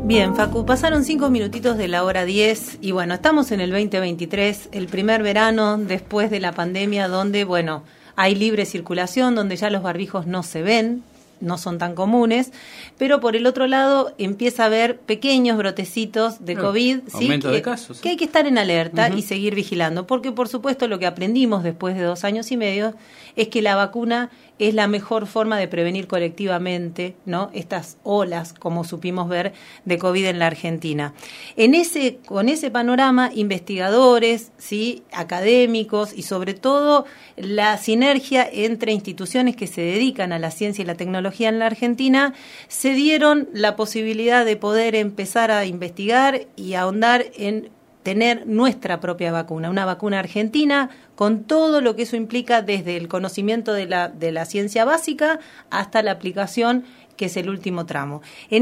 Bien, Facu, pasaron 5 minutitos de la hora 10 y bueno, estamos en el 2023, el primer verano después de la pandemia donde, bueno, hay libre circulación, donde ya los barbijos no se ven, no son tan comunes, pero por el otro lado empieza a haber pequeños brotecitos de COVID, aumento de casos, que hay que estar en alerta y seguir vigilando, porque por supuesto lo que aprendimos después de 2 años y medio es que la vacuna es la mejor forma de prevenir colectivamente, ¿no?, estas olas, como supimos ver, de COVID en la Argentina. Con ese panorama, investigadores, ¿sí?, académicos y sobre todo la sinergia entre instituciones que se dedican a la ciencia y la tecnología en la Argentina, se dieron la posibilidad de poder empezar a investigar y ahondar en tener nuestra propia vacuna, una vacuna argentina con todo lo que eso implica desde el conocimiento de la ciencia básica hasta la aplicación, que es el último tramo. En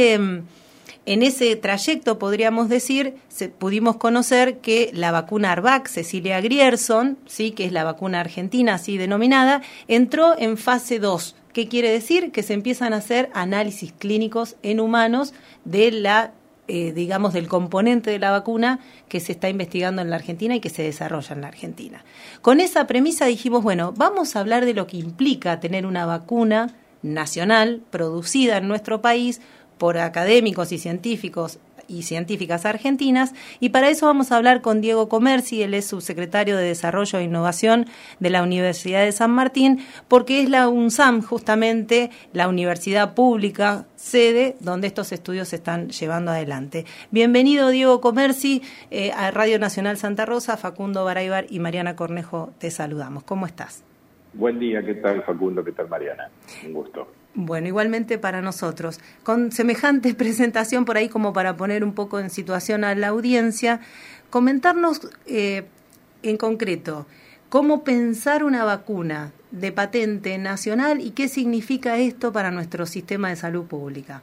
ese trayecto, podríamos decir, pudimos conocer que la vacuna ARVAC, Cecilia Grierson, ¿sí?, que es la vacuna argentina así denominada, entró en fase 2. ¿Qué quiere decir? Que se empiezan a hacer análisis clínicos en humanos de del componente de la vacuna que se está investigando en la Argentina y que se desarrolla en la Argentina. Con esa premisa dijimos, bueno, vamos a hablar de lo que implica tener una vacuna nacional producida en nuestro país por académicos y científicas argentinas, y para eso vamos a hablar con Diego Commerci. Él es subsecretario de Desarrollo e Innovación de la Universidad de San Martín, porque es la UNSAM, justamente, la universidad pública sede donde estos estudios se están llevando adelante. Bienvenido, Diego Commerci, a Radio Nacional Santa Rosa. Facundo Baraybar y Mariana Cornejo te saludamos. ¿Cómo estás? Buen día, ¿qué tal, Facundo? ¿Qué tal, Mariana? Un gusto. Bueno, igualmente para nosotros. Con semejante presentación por ahí, como para poner un poco en situación a la audiencia, comentarnos en concreto cómo pensar una vacuna de patente nacional y qué significa esto para nuestro sistema de salud pública.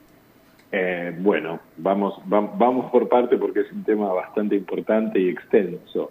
Bueno, vamos por parte porque es un tema bastante importante y extenso.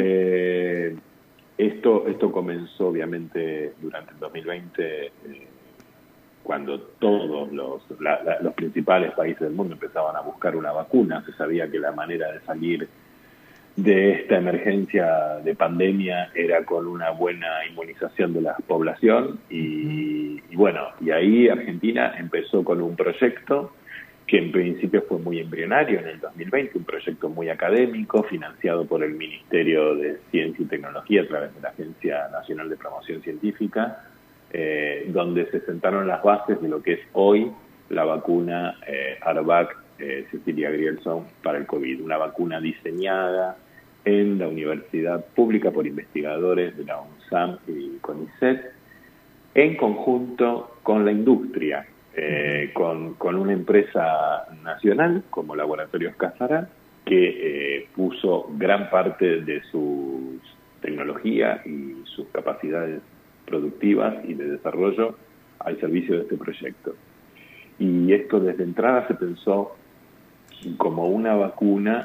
Esto comenzó obviamente durante el 2020, cuando todos los principales países del mundo empezaban a buscar una vacuna. Se sabía que la manera de salir de esta emergencia de pandemia era con una buena inmunización de la población y ahí Argentina empezó con un proyecto que en principio fue muy embrionario en el 2020, un proyecto muy académico, financiado por el Ministerio de Ciencia y Tecnología a través de la Agencia Nacional de Promoción Científica, donde se sentaron las bases de lo que es hoy la vacuna ARVAC Cecilia Grierson para el COVID, una vacuna diseñada en la universidad pública por investigadores de la UNSAM y CONICET, en conjunto con la industria, con una empresa nacional como Laboratorios Casara, que puso gran parte de su tecnología y sus capacidades productivas y de desarrollo al servicio de este proyecto. Y esto desde entrada se pensó como una vacuna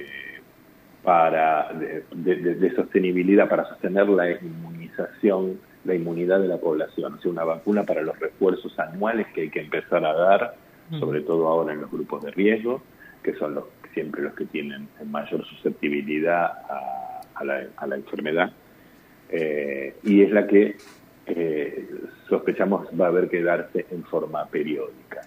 de sostenibilidad, para sostener la inmunización, la inmunidad de la población, o sea, una vacuna para los refuerzos anuales que hay que empezar a dar, sobre todo ahora en los grupos de riesgo, que son siempre los que tienen mayor susceptibilidad a la enfermedad, y es la que sospechamos va a haber que darse en forma periódica.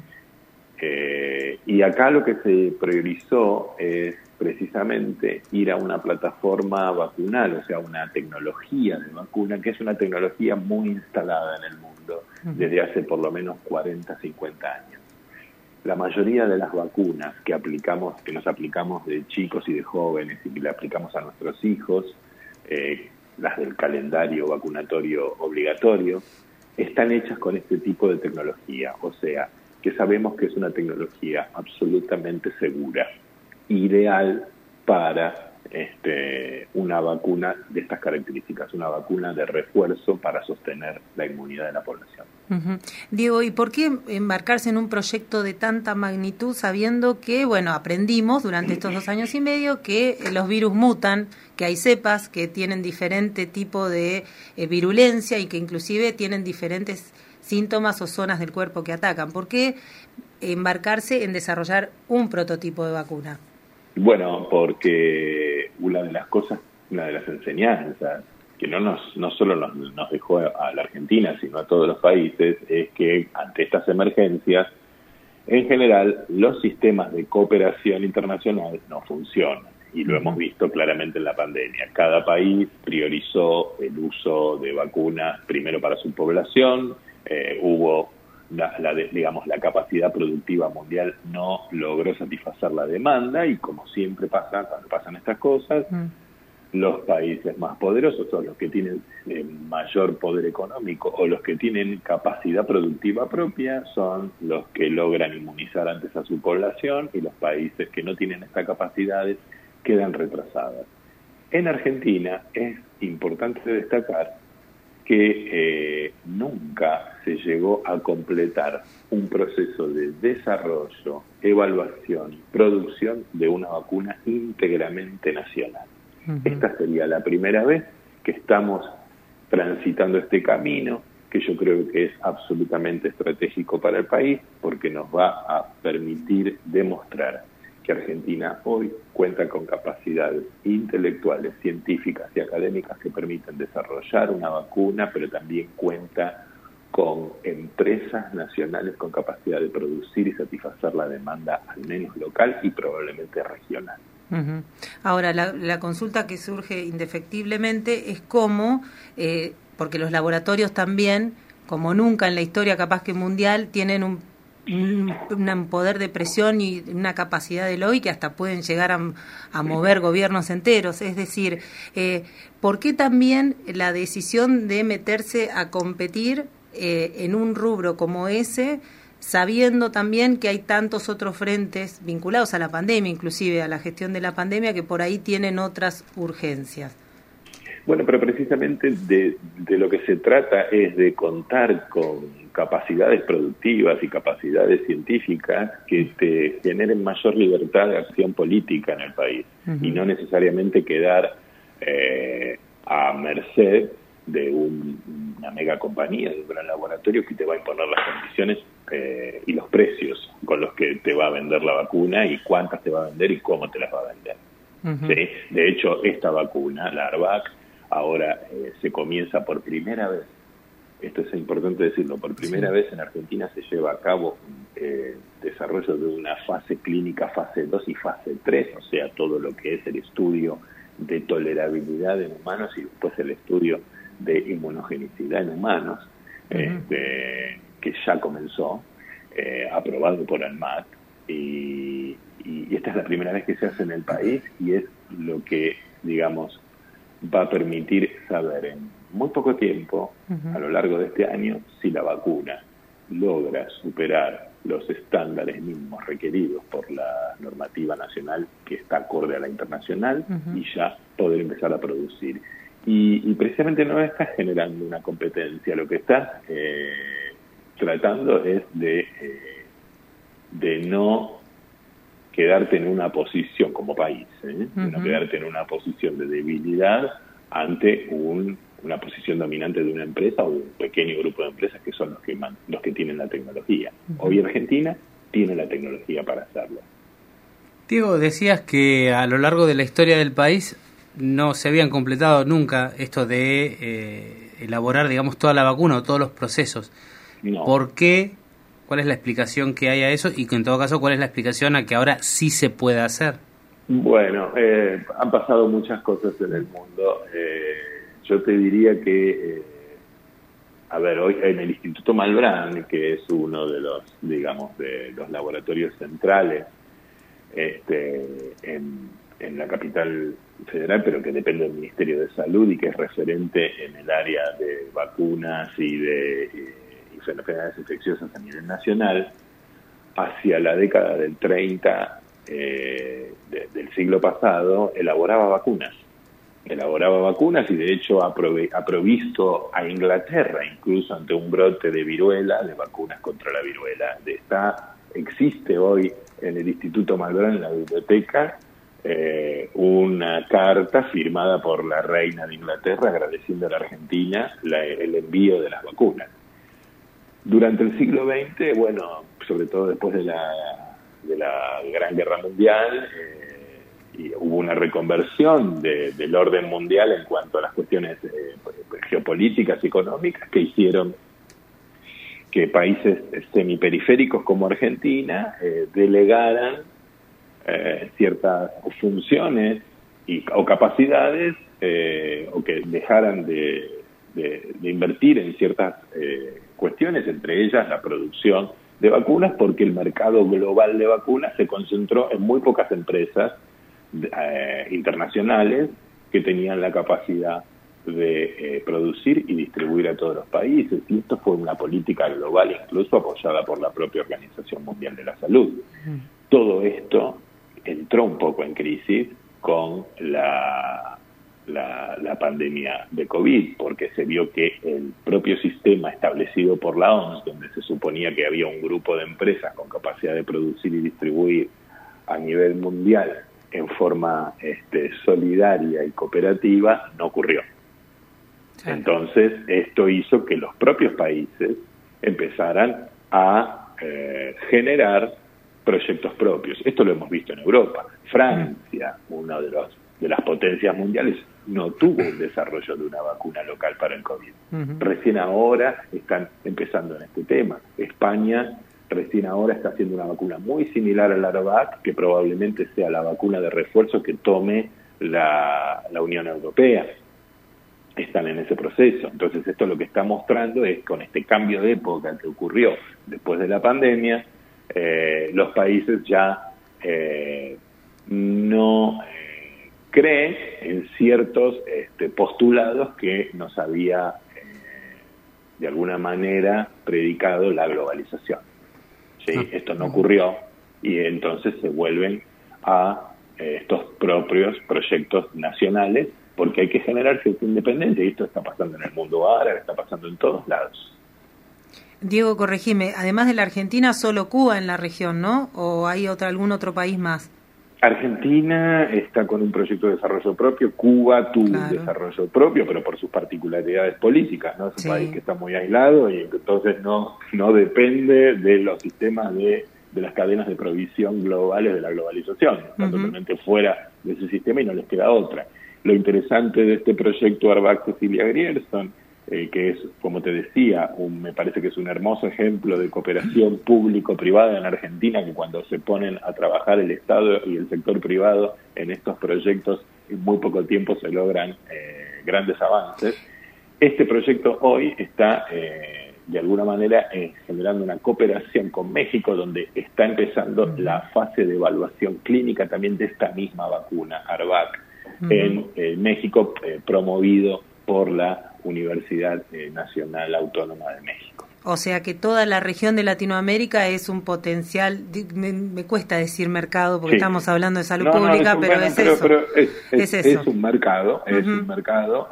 Y acá lo que se priorizó es precisamente ir a una plataforma vacunal, o sea, una tecnología de vacuna, que es una tecnología muy instalada en el mundo desde hace por lo menos 40, 50 años. La mayoría de las vacunas que nos aplicamos de chicos y de jóvenes y que le aplicamos a nuestros hijos, las del calendario vacunatorio obligatorio, están hechas con este tipo de tecnología, o sea, que sabemos que es una tecnología absolutamente segura, ideal para una vacuna de estas características, una vacuna de refuerzo para sostener la inmunidad de la población. Uh-huh. Diego, ¿y por qué embarcarse en un proyecto de tanta magnitud sabiendo que, bueno, aprendimos durante estos 2 años y medio que los virus mutan, que hay cepas que tienen diferente tipo de virulencia y que inclusive tienen diferentes síntomas o zonas del cuerpo que atacan? ¿Por qué embarcarse en desarrollar un prototipo de vacuna? Bueno, porque una de las enseñanzas que no solo nos dejó a la Argentina, sino a todos los países, es que ante estas emergencias, en general, los sistemas de cooperación internacional no funcionan. Y lo hemos visto claramente en la pandemia. Cada país priorizó el uso de vacunas primero para su población, hubo la capacidad productiva mundial no logró satisfacer la demanda y como siempre pasa cuando pasan estas cosas, los países más poderosos son los que tienen mayor poder económico o los que tienen capacidad productiva propia son los que logran inmunizar antes a su población y los países que no tienen estas capacidades quedan retrasadas. En Argentina es importante destacar que nunca se llegó a completar un proceso de desarrollo, evaluación, producción de una vacuna íntegramente nacional. Uh-huh. Esta sería la primera vez que estamos transitando este camino, que yo creo que es absolutamente estratégico para el país, porque nos va a permitir demostrar que Argentina hoy cuenta con capacidades intelectuales, científicas y académicas que permiten desarrollar una vacuna, pero también cuenta con empresas nacionales con capacidad de producir y satisfacer la demanda al menos local y probablemente regional. Uh-huh. Ahora, la consulta que surge indefectiblemente es cómo, porque los laboratorios también, como nunca en la historia capaz que mundial, tienen un poder de presión y una capacidad de lobby que hasta pueden llegar a mover gobiernos enteros. Es decir, ¿por qué también la decisión de meterse a competir en un rubro como ese, sabiendo también que hay tantos otros frentes vinculados a la pandemia, inclusive a la gestión de la pandemia, que por ahí tienen otras urgencias? Bueno, pero precisamente de lo que se trata es de contar con capacidades productivas y capacidades científicas que te generen mayor libertad de acción política en el país. Uh-huh. Y no necesariamente quedar a merced de una mega compañía, de un gran laboratorio que te va a imponer las condiciones y los precios con los que te va a vender la vacuna y cuántas te va a vender y cómo te las va a vender. Uh-huh. ¿Sí? De hecho, esta vacuna, la ARVAC, ahora se comienza por primera vez, esto es importante decirlo, por primera vez en Argentina se lleva a cabo desarrollo de una fase clínica, fase 2 y fase 3, o sea, todo lo que es el estudio de tolerabilidad en humanos y después el estudio de inmunogenicidad en humanos, uh-huh. Que ya comenzó, aprobado por ANMAT, y esta es la primera vez que se hace en el país y es lo que, digamos, va a permitir saber en muy poco tiempo, uh-huh. a lo largo de este año, si la vacuna logra superar los estándares mínimos requeridos por la normativa nacional que está acorde a la internacional, uh-huh. y ya poder empezar a producir. Y precisamente no estás generando una competencia, lo que estás tratando es de no quedarte en una posición como país, de no quedarte en una posición de debilidad ante una posición dominante de una empresa o de un pequeño grupo de empresas que son los que tienen la tecnología. Uh-huh. Hoy Argentina tiene la tecnología para hacerlo. Diego, decías que a lo largo de la historia del país no se habían completado nunca esto de elaborar, digamos, toda la vacuna o todos los procesos. No. ¿Por qué? ¿Cuál es la explicación que hay a eso? Y en todo caso, ¿cuál es la explicación a que ahora sí se puede hacer? Bueno, han pasado muchas cosas en el mundo. Yo te diría que, hoy en el Instituto Malbrán, que es uno de los, digamos, de los laboratorios centrales en la capital federal, pero que depende del Ministerio de Salud y que es referente en el área de vacunas y de enfermedades infecciosas a nivel nacional, hacia la década del 30 del siglo pasado elaboraba vacunas y de hecho ha provisto a Inglaterra, incluso ante un brote de viruela, de vacunas contra la viruela. Existe hoy en el Instituto Malbrán, en la biblioteca, una carta firmada por la reina de Inglaterra agradeciendo a la Argentina el envío de las vacunas. Durante el siglo XX, bueno, sobre todo después de la Gran Guerra Mundial, y hubo una reconversión del orden mundial en cuanto a las cuestiones geopolíticas y económicas que hicieron que países semiperiféricos como Argentina delegaran ciertas funciones o capacidades o que dejaran de invertir en ciertas cuestiones, entre ellas la producción de vacunas, porque el mercado global de vacunas se concentró en muy pocas empresas internacionales que tenían la capacidad de producir y distribuir a todos los países, y esto fue una política global incluso apoyada por la propia Organización Mundial de la Salud. Todo esto entró un poco en crisis con la pandemia de COVID, porque se vio que el propio sistema establecido por la OMS, donde se suponía que había un grupo de empresas con capacidad de producir y distribuir a nivel mundial en forma solidaria y cooperativa, no ocurrió. Sí. Entonces, esto hizo que los propios países empezaran a generar proyectos propios. Esto lo hemos visto en Europa. Francia, una de las potencias mundiales, no tuvo un desarrollo de una vacuna local para el COVID. Recién ahora están empezando en este tema. España recién ahora está haciendo una vacuna muy similar al ARVAC, que probablemente sea la vacuna de refuerzo que tome la Unión Europea. Están en ese proceso. Entonces esto lo que está mostrando es, con este cambio de época que ocurrió después de la pandemia, los países ya no creen en ciertos postulados que nos había de alguna manera predicado la globalización. ¿Sí? Esto no ocurrió, y entonces se vuelven a estos propios proyectos nacionales, porque hay que generar cierta independencia, y esto está pasando en el mundo árabe, está pasando en todos lados. Diego, corregime, además de la Argentina, solo Cuba en la región, ¿no? ¿O hay algún otro país más? Argentina está con un proyecto de desarrollo propio, Cuba tuvo un desarrollo propio, pero por sus particularidades políticas, ¿no? Es un país que está muy aislado y entonces no depende de los sistemas de las cadenas de provisión globales de la globalización. Está totalmente fuera de ese sistema y no les queda otra. Lo interesante de este proyecto ARVAC Cecilia Grierson, que es, como te decía, me parece que es un hermoso ejemplo de cooperación público-privada en Argentina, que cuando se ponen a trabajar el Estado y el sector privado en estos proyectos, en muy poco tiempo se logran grandes avances. Este proyecto hoy está, de alguna manera, generando una cooperación con México, donde está empezando la fase de evaluación clínica también de esta misma vacuna, ARVAC, en México, promovido por la Universidad Nacional Autónoma de México. O sea que toda la región de Latinoamérica es un potencial, me cuesta decir mercado porque estamos hablando de salud pública, pero es eso. Es un mercado, un mercado,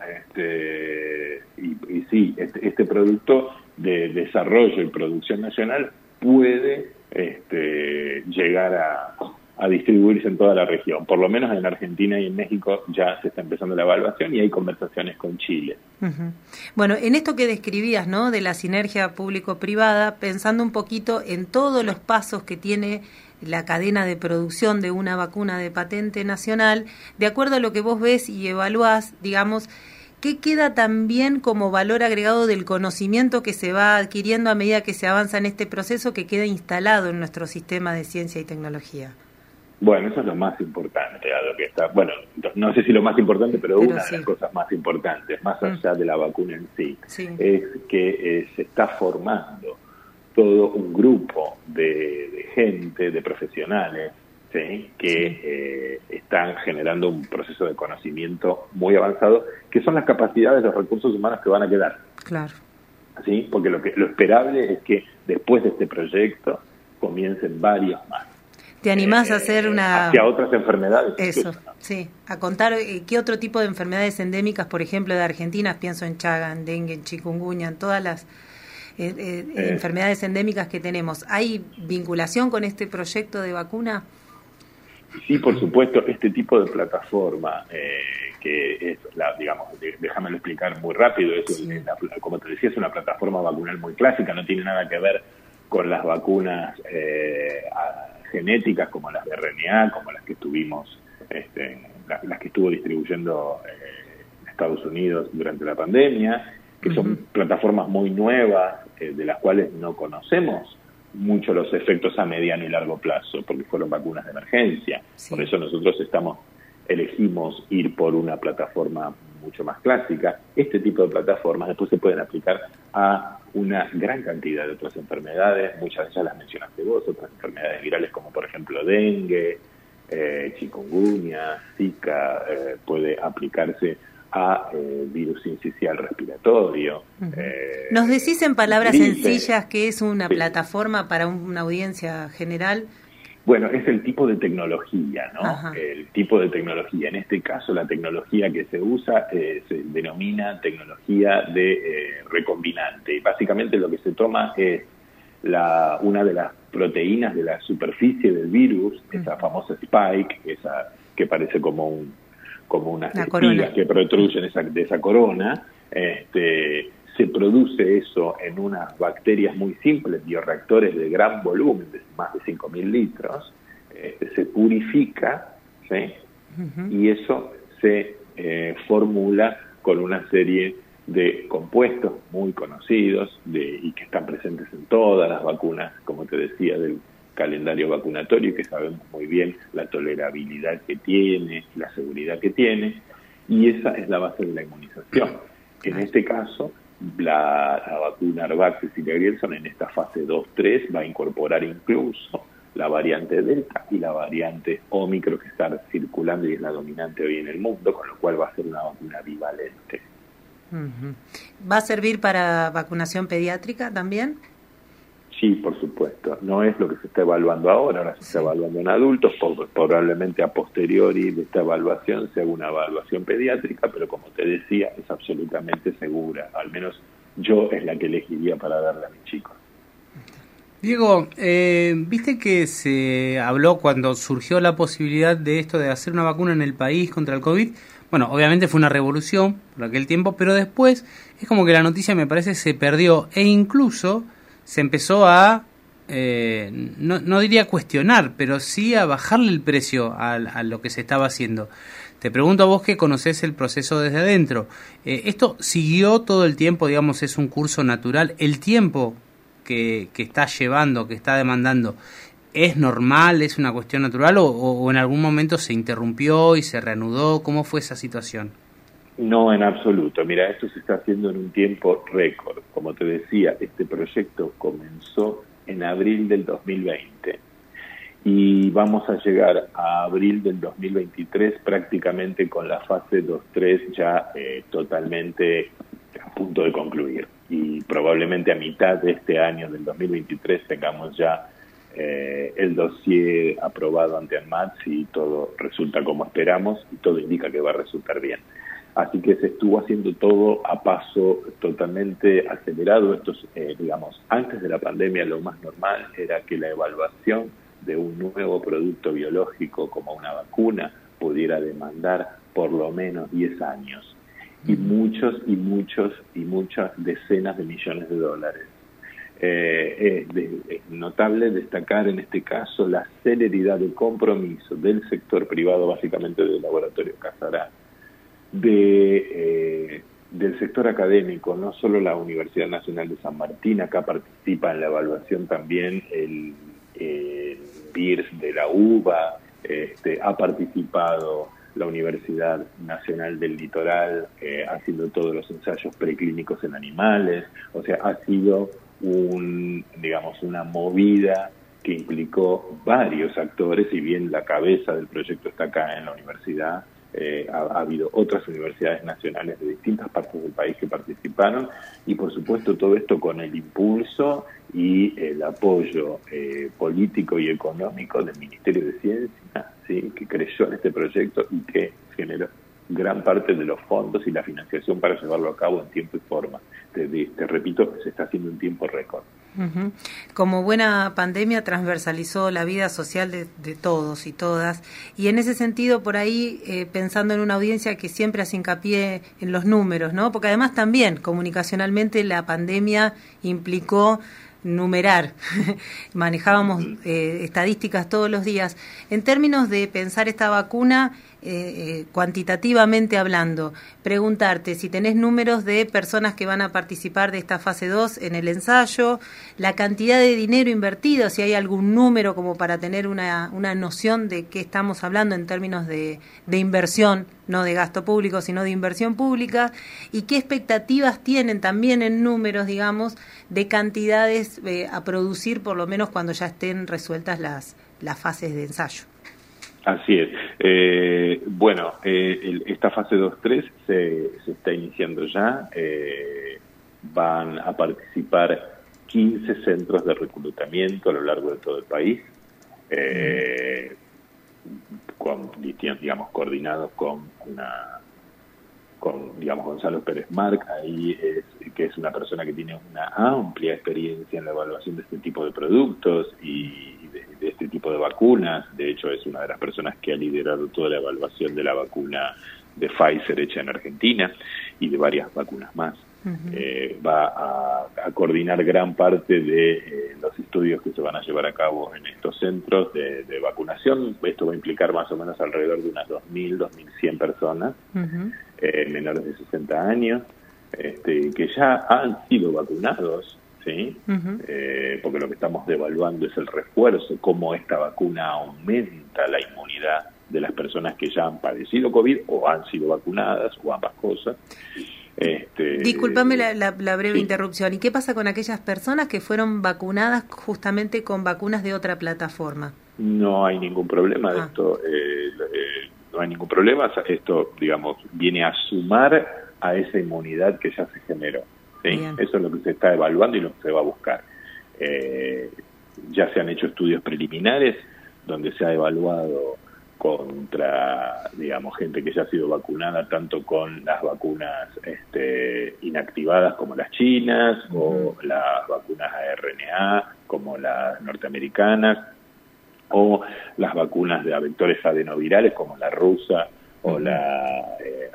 y sí, este producto de desarrollo y producción nacional puede llegar a distribuirse en toda la región. Por lo menos en Argentina y en México ya se está empezando la evaluación y hay conversaciones con Chile. Bueno, en esto que describías, ¿no?, de la sinergia público-privada, pensando un poquito en todos los pasos que tiene la cadena de producción de una vacuna de patente nacional, de acuerdo a lo que vos ves y evaluás, digamos, ¿qué queda también como valor agregado del conocimiento que se va adquiriendo a medida que se avanza en este proceso, que queda instalado en nuestro sistema de ciencia y tecnología? Bueno, eso es lo más importante, a lo que está, bueno, no sé si lo más importante, pero una de las cosas más importantes, más allá de la vacuna en sí, es que se está formando todo un grupo de gente, de profesionales, que están generando un proceso de conocimiento muy avanzado, que son las capacidades de los recursos humanos que van a quedar. Claro. ¿Sí? Porque lo esperable es que después de este proyecto comiencen varios más. ¿Te animás a hacer hacia otras enfermedades? Eso, sí. A contar qué otro tipo de enfermedades endémicas, por ejemplo, de Argentina, pienso en Chaga, en dengue, en chikungunya, en todas las enfermedades endémicas que tenemos. ¿Hay vinculación con este proyecto de vacuna? Sí, por supuesto, este tipo de plataforma, que es, digamos, déjamelo explicar muy rápido, como te decía, es una plataforma vacunal muy clásica, no tiene nada que ver con las vacunas genéticas como las de RNA, como las que estuvimos, las que estuvo distribuyendo Estados Unidos durante la pandemia, que son plataformas muy nuevas, de las cuales no conocemos mucho los efectos a mediano y largo plazo, porque fueron vacunas de emergencia. Sí. Por eso nosotros elegimos ir por una plataforma mucho más clásica. Este tipo de plataformas después se pueden aplicar a una gran cantidad de otras enfermedades, muchas de ellas las mencionaste vos, otras enfermedades virales como por ejemplo dengue, chikungunya, Zika, puede aplicarse a virus sincicial respiratorio. ¿Nos decís en palabras sencillas qué es una plataforma para una audiencia general? Bueno, es el tipo de tecnología, ¿no? Ajá. El tipo de tecnología. En este caso, la tecnología que se usa se denomina tecnología de recombinante. Y básicamente lo que se toma es una de las proteínas de la superficie del virus, esa famosa spike, esa que parece como unas espigas que protruyen de esa corona, se produce eso en unas bacterias muy simples, bioreactores de gran volumen, de más de 5.000 litros, se purifica, ¿sí? Y eso se formula con una serie de compuestos muy conocidos y que están presentes en todas las vacunas, como te decía, del calendario vacunatorio, que sabemos muy bien la tolerabilidad que tiene, la seguridad que tiene, y esa es la base de la inmunización. En este caso, la vacuna Arvax y Grielson en esta fase 2-3 va a incorporar incluso la variante Delta y la variante Ómicron que está circulando y es la dominante hoy en el mundo, con lo cual va a ser una vacuna bivalente. ¿Va a servir para vacunación pediátrica también? Sí, por supuesto. No es lo que se está evaluando ahora se está evaluando en adultos, probablemente a posteriori de esta evaluación se haga una evaluación pediátrica, pero como te decía, es absolutamente segura. Al menos yo es la que elegiría para darle a mis chicos. Diego, viste que se habló cuando surgió la posibilidad de esto de hacer una vacuna en el país contra el COVID. Bueno, obviamente fue una revolución por aquel tiempo, pero después es como que la noticia me parece se perdió e incluso se empezó a, no diría cuestionar, pero sí a bajarle el precio a lo que se estaba haciendo. Te pregunto a vos que conocés el proceso desde adentro. ¿Esto siguió todo el tiempo, digamos, es un curso natural? ¿El tiempo que está llevando, que está demandando, es normal, es una cuestión natural o en algún momento se interrumpió y se reanudó? ¿Cómo fue esa situación? No, en absoluto. Mira, esto se está haciendo en un tiempo récord. Como te decía, este proyecto comenzó en abril del 2020 y vamos a llegar a abril del 2023 prácticamente con la fase 2-3 ya totalmente a punto de concluir. Y probablemente a mitad de este año, del 2023, tengamos ya el dossier aprobado ante ANMAT si todo resulta como esperamos y todo indica que va a resultar bien. Así que se estuvo haciendo todo a paso totalmente acelerado. Digamos, antes de la pandemia lo más normal era que la evaluación de un nuevo producto biológico como una vacuna pudiera demandar por lo menos 10 años y muchas decenas de millones de dólares. Es notable destacar en este caso la celeridad de compromiso del sector privado, básicamente del laboratorio Casará, del sector académico, no solo la Universidad Nacional de San Martín, acá participa en la evaluación también el BIRS de la UBA, ha participado la Universidad Nacional del Litoral haciendo todos los ensayos preclínicos en animales, o sea, ha sido una movida que implicó varios actores, si bien la cabeza del proyecto está acá en la universidad, ha habido otras universidades nacionales de distintas partes del país que participaron, y por supuesto todo esto con el impulso y el apoyo político y económico del Ministerio de Ciencia, ¿sí?, que creyó en este proyecto y que generó gran parte de los fondos y la financiación para llevarlo a cabo en tiempo y forma. Te repito, se está haciendo en tiempo récord. Uh-huh. Como buena pandemia transversalizó la vida social de todos y todas, y en ese sentido por ahí pensando en una audiencia que siempre hace hincapié en los números, ¿no? Porque además también comunicacionalmente la pandemia implicó numerar, manejábamos estadísticas todos los días. En términos de pensar esta vacuna, cuantitativamente hablando, preguntarte si tenés números de personas que van a participar de esta fase 2 en el ensayo, la cantidad de dinero invertido, si hay algún número como para tener una noción de qué estamos hablando en términos de inversión, no de gasto público, sino de inversión pública, y qué expectativas tienen también en números, digamos, de cantidades a producir, por lo menos cuando ya estén resueltas las fases de ensayo. Así es. Esta fase 2-3 se está iniciando ya. Van a participar 15 centros de reclutamiento a lo largo de todo el país, coordinados con Gonzalo Pérez Marc, que es una persona que tiene una amplia experiencia en la evaluación de este tipo de productos y de este tipo de vacunas. De hecho, es una de las personas que ha liderado toda la evaluación de la vacuna de Pfizer hecha en Argentina y de varias vacunas más. Uh-huh. Va a coordinar gran parte de los estudios que se van a llevar a cabo en estos centros de vacunación. Esto va a implicar más o menos alrededor de unas 2.000, 2.100 personas, uh-huh, menores de 60 años, que ya han sido vacunados, ¿sí? Uh-huh. Porque lo que estamos evaluando es el refuerzo, cómo esta vacuna aumenta la inmunidad de las personas que ya han padecido COVID o han sido vacunadas, o ambas cosas. Discúlpame la breve interrupción. ¿Y qué pasa con aquellas personas que fueron vacunadas justamente con vacunas de otra plataforma? No hay ningún problema de esto. No hay ningún problema. Esto, digamos, viene a sumar a esa inmunidad que ya se generó, ¿sí? Eso es lo que se está evaluando y lo que se va a buscar. Ya se han hecho estudios preliminares donde se ha evaluado contra, digamos, gente que ya ha sido vacunada tanto con las vacunas inactivadas como las chinas, uh-huh, o las vacunas ARNA como las norteamericanas, o las vacunas de vectores adenovirales como la rusa o la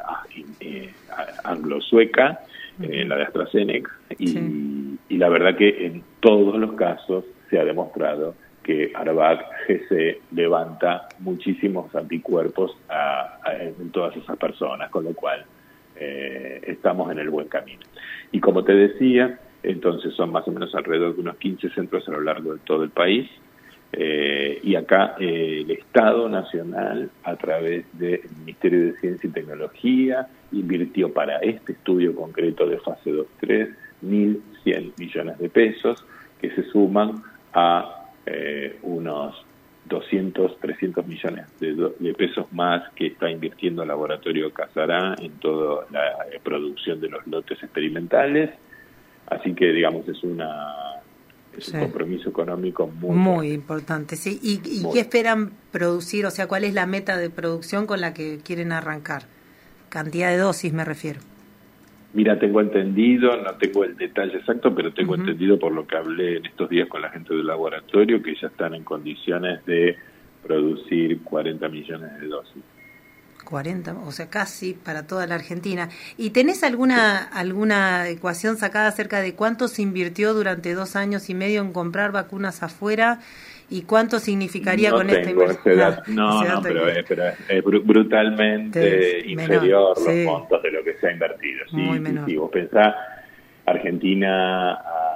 anglo-sueca, la de AstraZeneca, y la verdad que en todos los casos se ha demostrado que Arvac GC levanta muchísimos anticuerpos en todas esas personas, con lo cual estamos en el buen camino. Y como te decía, entonces son más o menos alrededor de unos 15 centros a lo largo de todo el país, y acá el Estado Nacional, a través del Ministerio de Ciencia y Tecnología, invirtió para este estudio concreto de fase 2-3 1.100 millones de pesos, que se suman a unos 200, 300 millones de pesos más que está invirtiendo el laboratorio Casará en toda la producción de los lotes experimentales. Así que, digamos, es un compromiso económico muy importante. Sí. ¿Y qué esperan producir? O sea, ¿cuál es la meta de producción con la que quieren arrancar? Cantidad de dosis, me refiero. Mira, tengo entendido, no tengo el detalle exacto, pero tengo uh-huh, entendido por lo que hablé en estos días con la gente del laboratorio, que ya están en condiciones de producir 40 millones de dosis. 40, o sea, casi para toda la Argentina. ¿Y tenés alguna ecuación sacada acerca de cuánto se invirtió durante 2 años y medio en comprar vacunas afuera y cuánto significaría con esta inversión? Pero es brutalmente inferior los montos de lo que se ha invertido. Sí, vos pensás, Argentina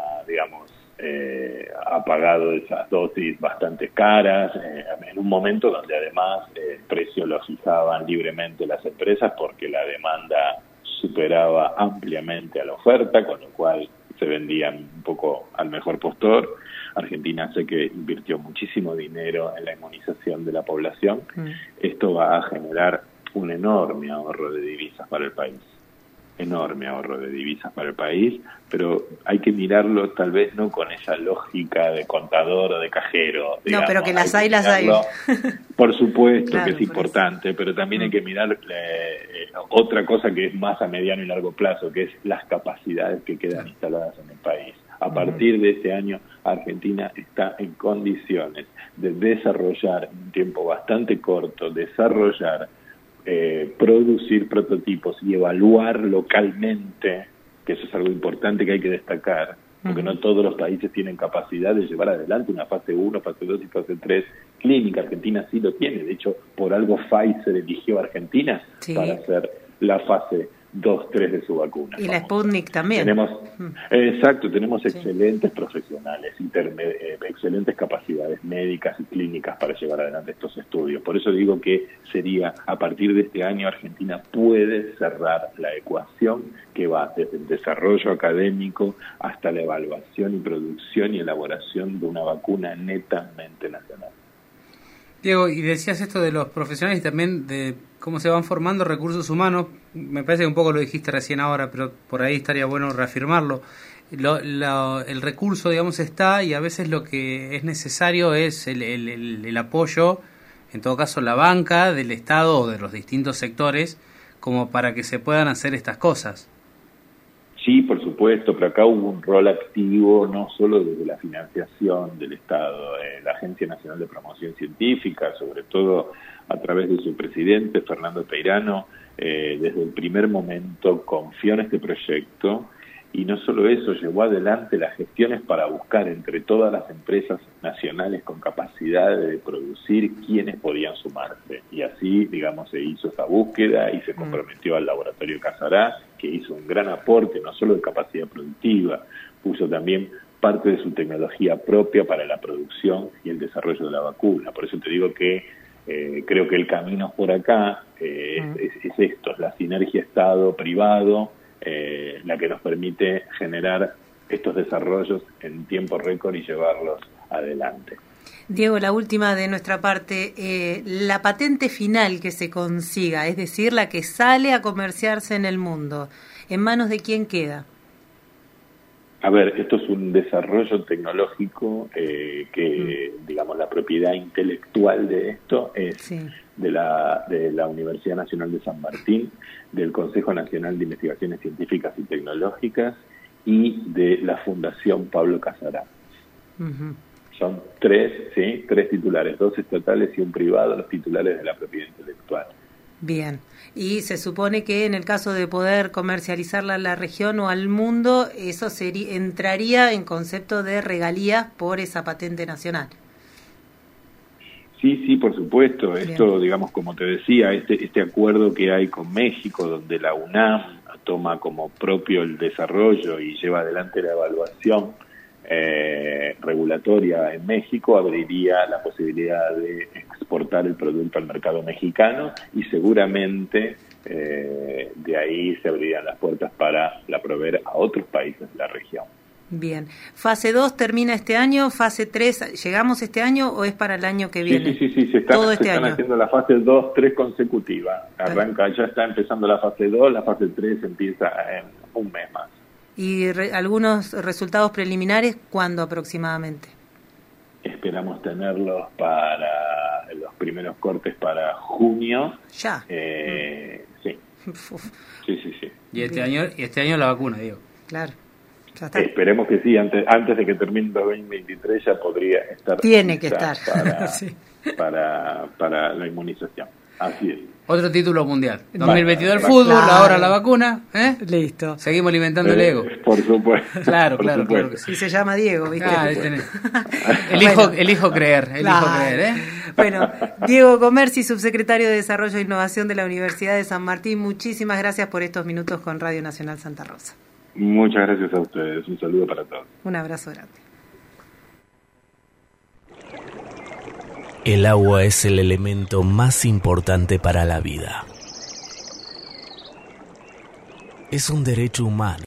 ha pagado esas dosis bastante caras, en un momento donde además el precio lo fijaban libremente las empresas porque la demanda superaba ampliamente a la oferta, con lo cual se vendían un poco al mejor postor. Argentina sé que invirtió muchísimo dinero en la inmunización de la población. Esto va a generar un enorme ahorro de divisas para el país. Enorme ahorro de divisas para el país, pero hay que mirarlo tal vez no con esa lógica de contador o de cajero. Digamos. No, pero que las hay. Por supuesto claro, que es importante, pero también hay que mirar otra cosa que es más a mediano y largo plazo, que es las capacidades que quedan instaladas en el país. A partir de este año, Argentina está en condiciones de desarrollar en un tiempo bastante corto, producir prototipos y evaluar localmente, que eso es algo importante que hay que destacar, porque no todos los países tienen capacidad de llevar adelante una fase 1, fase 2 y fase 3 clínica. Argentina sí lo tiene, de hecho, por algo Pfizer eligió a Argentina para hacer la fase 2, 3 de su vacuna. Y la Sputnik también. Tenemos excelentes profesionales, excelentes capacidades médicas y clínicas para llevar adelante estos estudios. Por eso digo que sería, a partir de este año, Argentina puede cerrar la ecuación que va desde el desarrollo académico hasta la evaluación y producción y elaboración de una vacuna netamente nacional. Diego, y decías esto de los profesionales y también de cómo se van formando recursos humanos. Me parece que un poco lo dijiste recién ahora, pero por ahí estaría bueno reafirmarlo. El recurso, digamos, está, y a veces lo que es necesario es el apoyo, en todo caso la banca del Estado o de los distintos sectores, como para que se puedan hacer estas cosas. Sí, por supuesto, pero acá hubo un rol activo no solo desde la financiación del Estado, la Agencia Nacional de Promoción Científica, sobre todo a través de su presidente, Fernando Peirano, desde el primer momento confió en este proyecto, y no solo eso, llevó adelante las gestiones para buscar entre todas las empresas nacionales con capacidad de producir quiénes podían sumarse. Y así, digamos, se hizo esa búsqueda y se comprometió al laboratorio Casará, que hizo un gran aporte, no solo de capacidad productiva, puso también parte de su tecnología propia para la producción y el desarrollo de la vacuna. Por eso te digo que creo que el camino por acá es esto, es la sinergia Estado-privado, la que nos permite generar estos desarrollos en tiempo récord y llevarlos adelante. Diego, la última de nuestra parte, la patente final que se consiga, es decir, la que sale a comerciarse en el mundo, ¿en manos de quién queda? A ver, esto es un desarrollo tecnológico digamos, la propiedad intelectual de esto es de la Universidad Nacional de San Martín, del Consejo Nacional de Investigaciones Científicas y Tecnológicas y de la Fundación Pablo Casará. Son tres titulares, 2 estatales y un privado, los titulares de la propiedad intelectual. Bien, y se supone que en el caso de poder comercializarla a la región o al mundo, eso entraría en concepto de regalías por esa patente nacional. Sí, por supuesto. Bien. Esto, digamos, como te decía, este acuerdo que hay con México, donde la UNAM toma como propio el desarrollo y lleva adelante la evaluación regulatoria en México, abriría la posibilidad de exportar el producto al mercado mexicano y seguramente de ahí se abrirían las puertas para proveer a otros países de la región. Bien. ¿Fase 2 termina este año? ¿Fase 3 llegamos este año o es para el año que viene? Sí, se están haciendo la fase 2, 3 consecutiva. Ya está empezando la fase 2, la fase 3 empieza en un mes más. ¿Y algunos resultados preliminares cuándo aproximadamente? Esperamos tenerlos para los primeros cortes para junio. ¿Ya? Sí. Sí. Y este año la vacuna, digo. Claro. Esperemos que sí, antes de que termine el 2023 ya podría estar. Tiene que estar. Para la inmunización. Así es. Otro título mundial. 2022 el fútbol, ahora la vacuna. Listo. Seguimos alimentando el ego. Por supuesto. Claro que sí. Y se llama Diego, ¿viste? Elijo creer. Bueno, Diego Comerci, subsecretario de Desarrollo e Innovación de la Universidad de San Martín, muchísimas gracias por estos minutos con Radio Nacional Santa Rosa. Muchas gracias a ustedes. Un saludo para todos. Un abrazo grande. El agua es el elemento más importante para la vida. Es un derecho humano.